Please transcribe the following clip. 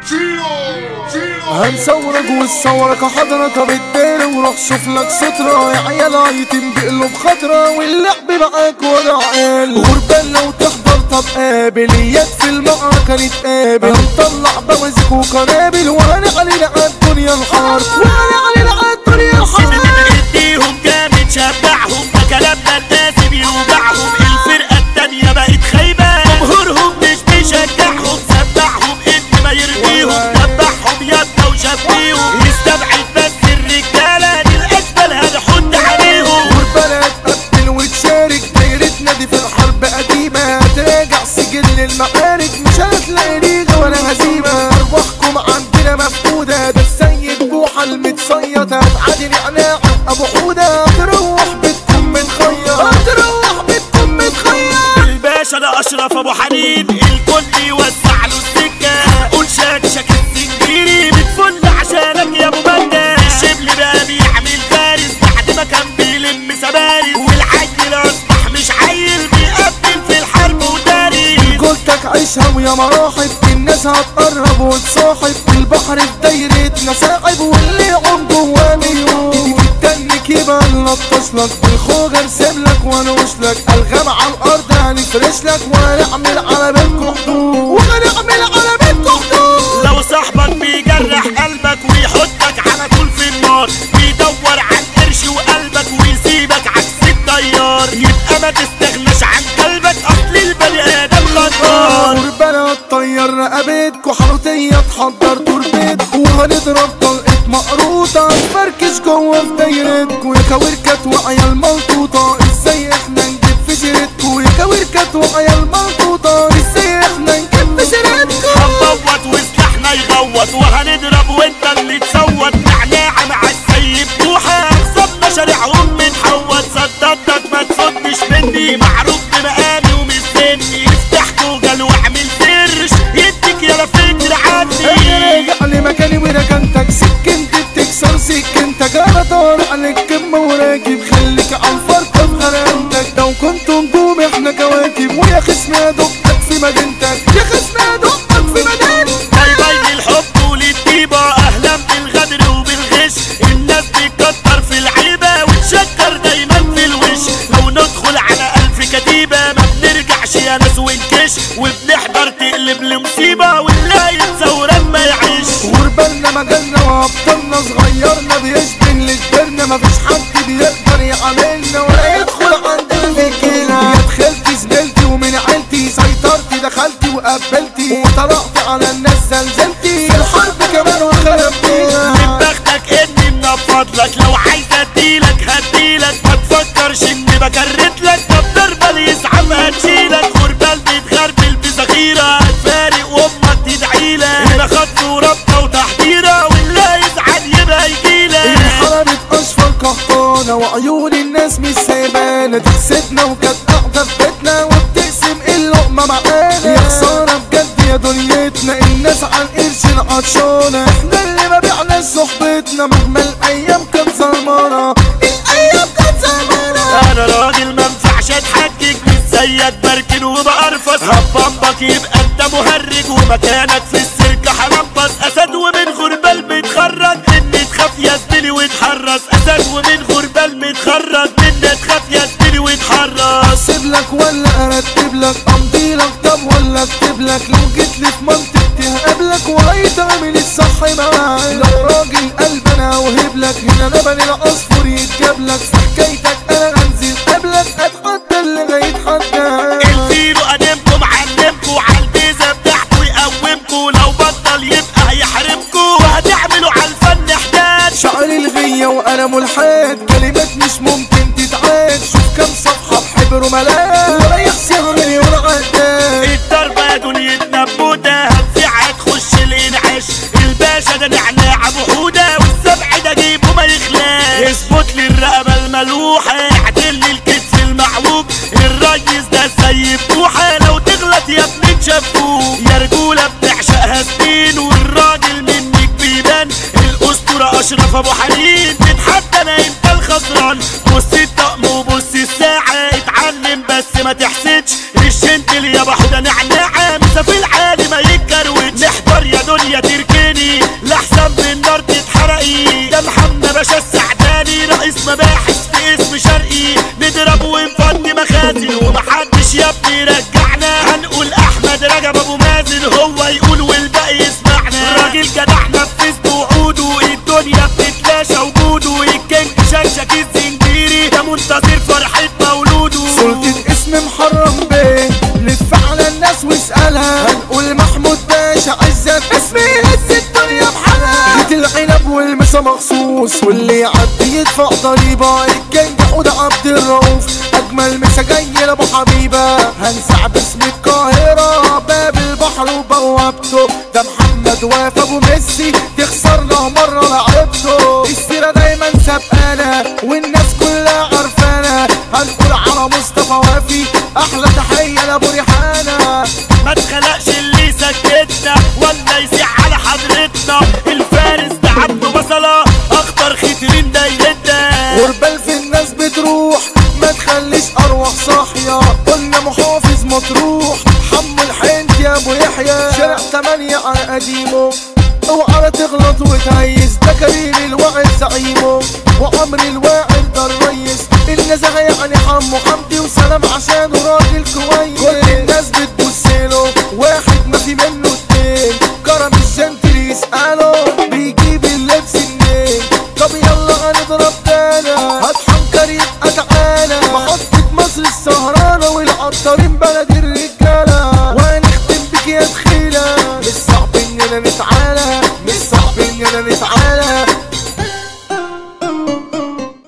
هنصورك وتصورك حضرتك بالدار وروح شوف لك سترة يا عيال عيتم بقلوب خضرة واللعب معاك ولا عيال غربان لو تحضر طب قابل يد في المعركة نتقابل هنطلع بوازيك وقنابل وهنعلن عالدنيا الحرب وهنعلن عالدنيا الحرب نديهم جامد شبعهم ده كلامنا الناس بيوجعهم الفرقة التانية بقت خايبة جمهورهم مش بيشجعهم سمعهم ان ما يرضيهم دبحهم يدنا وشبيهم يستبعد بس الرجالة دي الاشبال هنحط عليهم غربانة تقتل وتشارك دايرتنا دي في الحرب قديمة تراجع سجل المعارك مش هتلاقي ليغة ولا هزيمة ارواحكم عندنا مفقودة ده السيد بوحة المتصيد هتعادل اعناع ابو حودة تروح بيتكم متخير تروح بيتكم متخير الباشا ده اشرف ابو حنين الكل يوسع له السكة قول شكشك السنجيري بتفل عشانك يا ابو بندة الشبل بقى بيعمل فارس بعد ما كان بيلم سبارس والعيل اصبح مش عيل بيقبل في الحرب وداري قلتك عيشها ويا مراحب الناس هتقرب وتصاحب البحر في دايرتنا ساحب واللي يعوم جواه مليون تتنك يبقى نلطش لك بالخوج ارسم لك وانوش لك الغام على الارض هنفرش لك وهنعمل على بيتكم حدود وهنعمل على بيتكم حدود لو صاحبك بيجرح قلبك ويحطك على طول في النار بيدور عن قرش وقلبك ويسيبك عكس الطيار يبقى ما تستغناش عن قلبك اصل البني ادم غدار غربانة تطير رقبتكوا حروتية تحضر تربتكوا وهنضرب طلقة مقروطة نفركش جوه في دايرتكوا يا كويركات وعيال ملطوطة ازاي احنا نجيب في سيرتكوا يا كويركات وعيال ملطوطة ازاي احنا نجيب في سيرتكوا هنبوط وسلاحنا يغوط وهنضرب وانت اللي تصوت نعناعة مع السيب بوحة اخصبنا شارعهم بنحوط صدقتك ما تفضش مني معروف بمقامي ومستني افتح جوجل واعمل سيرش يديك يا فكر عني راجع لمكاني وركنتك سكنت بتكسر سكنتك انا طارق عليك كمة وراكب خليك عالفرقة في غرامتك لو كنتوا نجوم احنا كواكب ويا خصمي ادقك في مدينتك يا خصمي ادقك في مدينتك باي باي للحب وللطيبة اهلا بالغدر وبالغش الناس بتكتر في العيبة وتشكر دايما في الوش لو ندخل على 1000 كتيبة ما بنرجعش يا ناس ونكش وبنحضر تقلب لمصيبة واللي يتصور ما يعيش غربالنا مجالنا وابطالنا صغيرنا بيشبه اللي كبرنا مفيش حد بيقدر يعاملنا ولا يدخل عندنا في الكيلة يا دخلتي زميلتي ومن عيلتي سيطرتي دخلتي وقبلتي وطلعت على الناس زلزلتي في الحرب كمان وخربتينا من بختك اني منفضلك لو عايز اديلك هديلك ما تفكرش اني بكرتلك طب ضربة اللي يسحب هتشيلك غربال بيتغربل بذخيرة هتفارق وامك تدعيلك هنا خط وربطة وتحضيرة واللي يزعل يبقى يجيلك انحربت اشفر قهطانة وعيون الناس مش سايبانا تحسدنا وكانت قاعدة في بيتنا وبتقسم اللقمة معانا يا خسارة بجد يا دنيتنا الناس عن قرش العطشانة احنا اللي ما بعناش صحبتنا مهما الايام كانت ظلمانة الايام كانت ظلمانة انا راجل منفعش اتحجج مش زيك بركن وبقرفص هبمبك يبقى انت مهرج ومكانك في السيرك حرمبس اسد ومن غربال بيتخرج مني تخاف يا زميلي وتحرص اسد ومن غربال بيتخرج مني تخاف يا زميلي وتحرص احسب لك ولا ارتب لك امضي لك طب ولا اكتب لك لو جيت لي في منطقتي هقابلك وهيتعمل الصح معاك لو راجل قلب انا اوهب لك هنا لبن العصفور يتجاب لك في حكايتك انا هنزل قبلك اتحدى اللي هيتحدى الفيرو قدمكم علمكم عالبيزة بتاعته يقومكم لو بطل يبقى هيحرمكم وهتعملوا عالفن حداد شعر الغية وانا ملحد كلمات مش ممكن تتعاد شوف كم صفحة بحبر ملاك ولا يحسن مليون عداد الضربة يا دنيتنا بموتة هتفيع تخش الانعاش الباشا ده نعناع ابو حودة والسبع ده جيبه ما يخلاش اثبت لي الرقبة الملوحة اعدل لي الكتف المعوج الريس ده زي بوحة لو تغلط يا ابني تشافوه يا رجولة بتعشقها سنين والراجل منك بيبان الاسطورة اشرف ابو حنين تتحدى انا انت الخسران بص الطقم وبص الساعة اتعلم بس ما تحسدش الشنت اللي يا بحودة نعناعة مسافي العالي ما يتكروتش نحضر يا دنيا دنيا تركني لحسن بالنار تتحرقي. ده محمد باشا السعداني رئيس مباحث في اسم شرقي، نضرب ونفضي مخازن ومحدش يا ابني رجعنا. هنقول احمد رجب ابو مازن هو يقول والباقي يسمعنا. راجل جدع نفذت وعوده، الدنيا بتتلاشى وجوده. الكينج شكشك الزنجيري ده منتظر فرحة مولوده. سلطة اسم محرم بيه لف على الناس واسألها. هنقول محمود باشا عزت اسمي هز الدنيا بحالها. جيت العنب والمسا مخصوص واللي يعدي يدفع ضريبة. الكينج حود عبد الرؤوف اجمل مسا جاي لابو حبيبة. هنسع باسم القاهرة باب البحر وبوابته. ده محمد واقف ابو ميسي تخسرنا مرة لعبته. السيرة دايما سابقانا والناس كلها عارفانا. هنقول على مصطفى وافي احلى تحية لابو ريحانة. ما اتخلقش اللي سكتنا ولا يسيع على حضرتنا. الفارس ده عبده بصلة اخطر خيترين دايرتنا. غربال في الناس بتروح ما تخليش ارواح صاحية. قلنا محافظ مطروح حمو الحنت يا ابو يحيى. شارع 8 على قديمه اوعى تغلط وتهيس. ده كريم الواعد زعيمه وعمر الواعد ده الريس. النزهة يعني حمو حمدي وسلام عشانه راجل كويس. كل الناس بتبصله واحد ما في منه اتنين. كرم الجنتل يسأله بيجيب اللبس منين. طب يلا هنضرب تانا هتحنكر يبقى تعالى. محطة مصر السهرة